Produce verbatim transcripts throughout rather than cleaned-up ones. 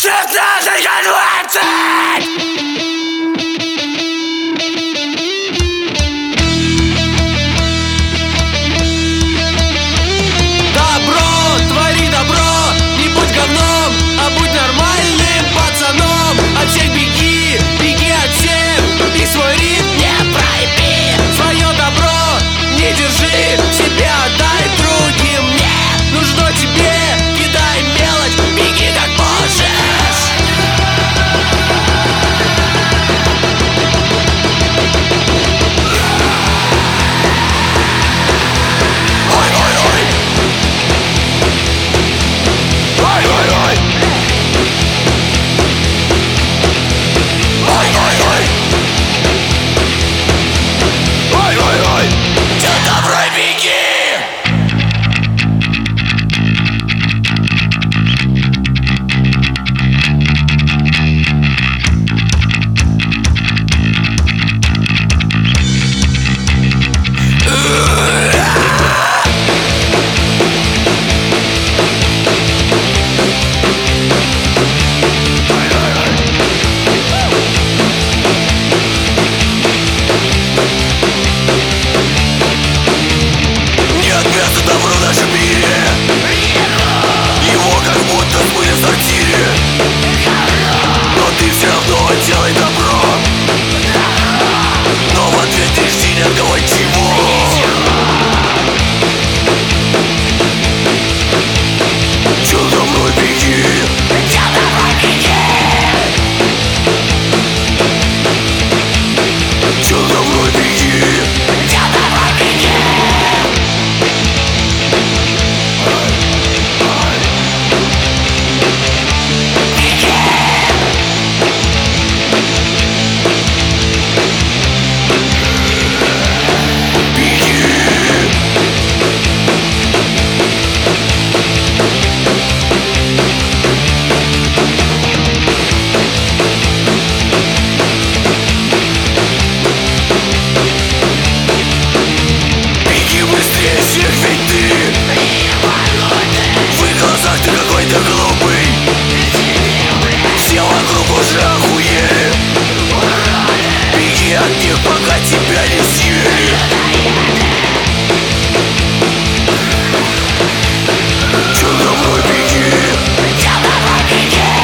шестнадцать двадцать! Делай добро, но в ответ ты жди ни от кого чего. Чё за мной беги? Чё за мной беги? Чё за мной беги? Чё за мной беги? Ты глупый, все вокруг уже охуели. Беги от них, пока тебя не съели. Чё за мной беги? Чё за мной беги?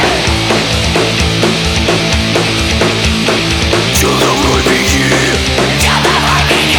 Чё за мной беги? Чё за мной беги?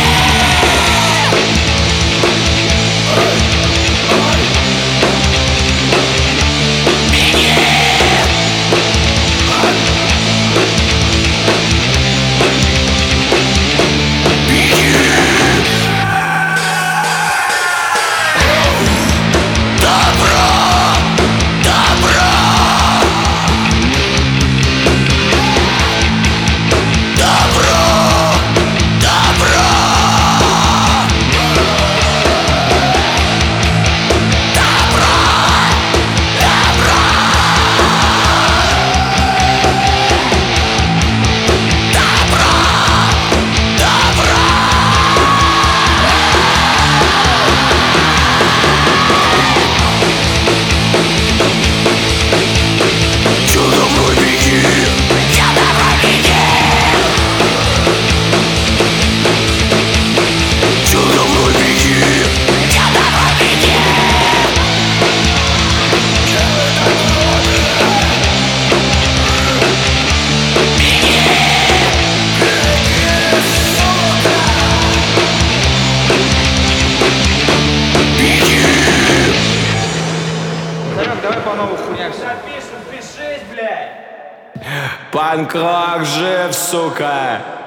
Давай по новой хуйнякся. Запишем, пишись, блядь. Панк-рок жив, сука.